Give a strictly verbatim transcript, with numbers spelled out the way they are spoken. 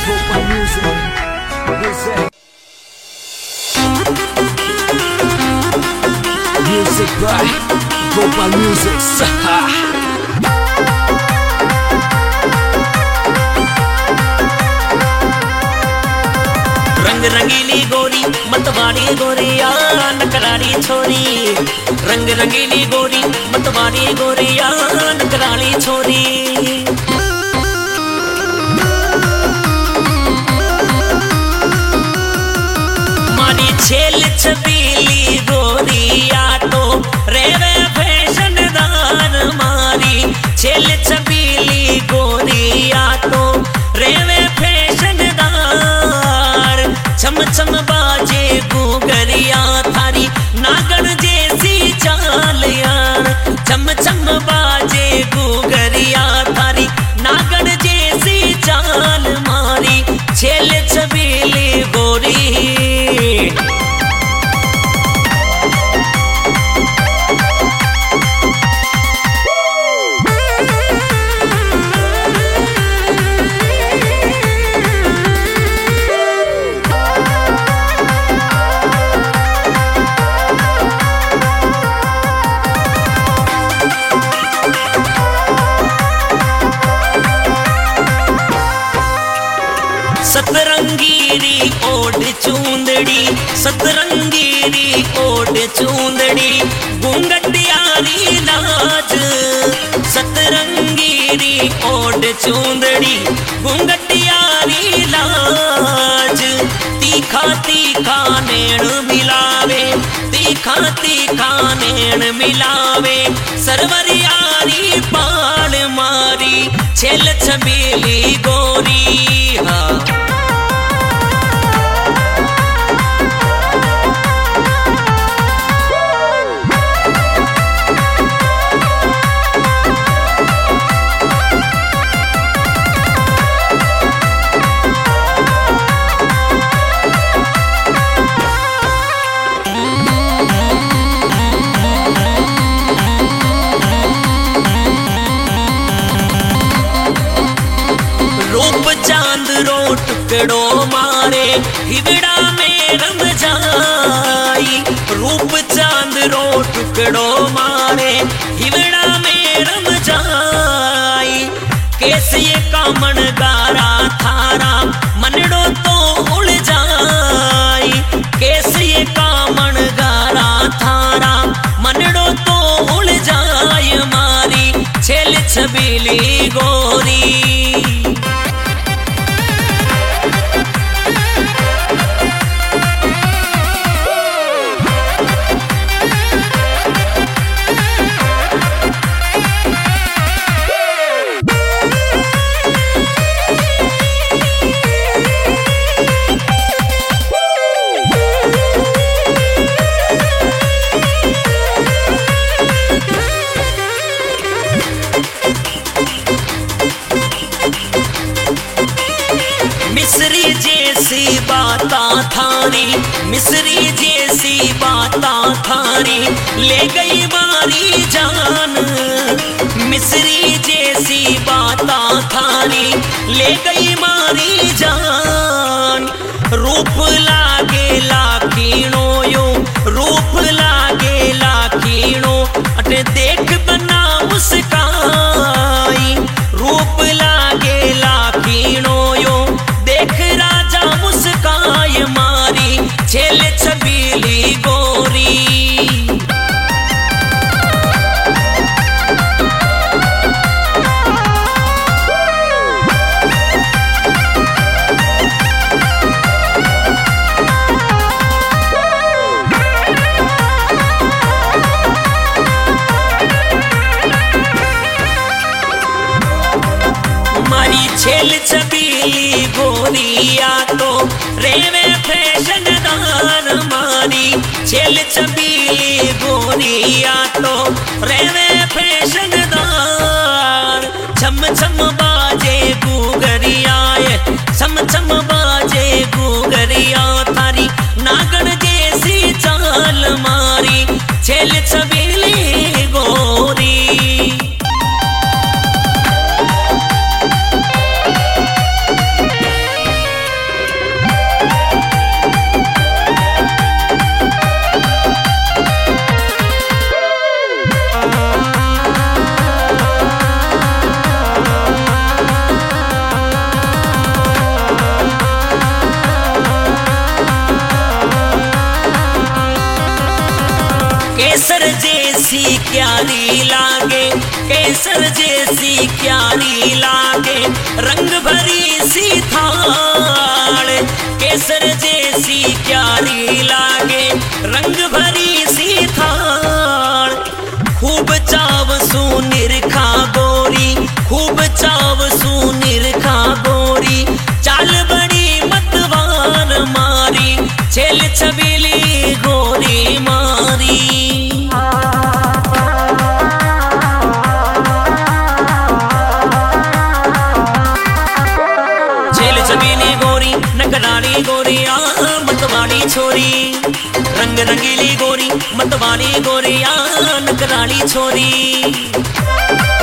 Gopal Music. Music. Music by Gopal Music. Saha. रंग रंगीली गोरी मतवाड़ी गोरिया नकराली छोरी। रंग रंगीली गोरी मतवाड़ी गोरिया नकराली छोरी। मारी छेल छबीली गोरिया तो रेवे फैशनदार। मारी छेल छबीली गोरिया तो रेवे फैशनदार। छम छम बाजे गुगरिया थारी नागण जैसी चाल यार। छम छम बाजे गुगरिया थारी नागण जैसी चाल। मारी छेल छबीली गोरी। सतरंगीरी ओढ़ चूंदड़ी सतरंगीरी ओढ़ चूंदड़ी घूंघटियारी लाज। सतरंगीरी ओढ़ चूंदड़ी घूंघटियारी लाज। तीखा तीखा नैण मिलावे तीखा तीखा नैण मिलावे। सरवरियारी पाल मारी छेल छबीली गोरी। हाँ रूप चांद रो टुकड़ो मारे हिवड़ा में रम जाई। रूप चांद रो टुकड़ो मारे हिवड़ा में रम जाई। कैसे ये कामण गारा थारा मनड़ो तो उड़ जाई। कैसे ये कामण गारा थारा मनड़ो तो उड़ जाए। मारी छेल छबीली गोरी। मिस्री जैसी बाता थारी मिस्री जैसी बाता थारी ले गई मारी जान। मिस्री जैसी बाता थारी ले गई मारी जान। रूप लागे लाखीणो यो रूप लागे लाखीणो अटे देख बना मुस्काई। रूप लागे लाखीणो यो देख राजा मुस्काय। मारी छेल छबीली गोरी। मारी छेल छबीली गोरिया तो रेवे फैशनदार। मारी छेल छबीली गोरिया तो रेवे फैशनदार। छम छम बाजे गुगरिया छम छम बाजे गुगरिया थारी नागण जैसी चाल। मारी छेल छबीली गोरी। क्यारी लागे, केसर जैसी क्यारी लागे, रंग भरी सी थाल। केसर जैसी क्यारी लागे, रंग भरी सी थाल। खूब चाव सू निरखा गोरी, खूब चाव सू निरखा गोरी, चाल बड़ी मतवार मारी, छेल छबीली गोरी मारी। छेल छबीली गोरी नकराली गोरिया मतवाड़ी छोरी, रंग रंगीली गोरी मतवाड़ी गोरिया नकराली छोरी।